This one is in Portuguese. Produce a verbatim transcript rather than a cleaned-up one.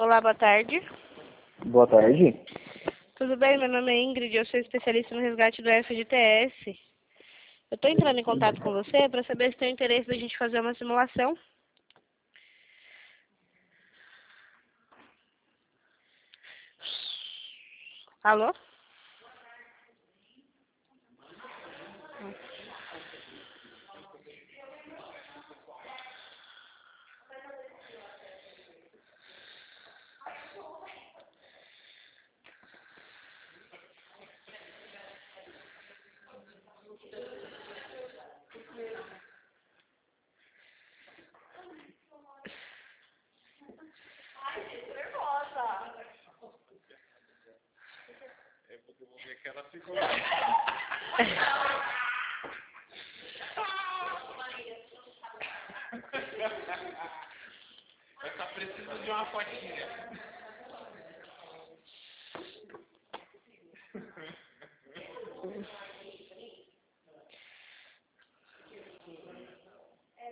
Olá, boa tarde. Boa tarde. Tudo bem? Meu nome é Ingrid, eu sou especialista no resgate do F G T S. Eu estou entrando em contato com você para saber se tem interesse da gente fazer uma simulação. Alô? É porque eu vou ver que ela ficou. Ela tá precisando de uma fotinha.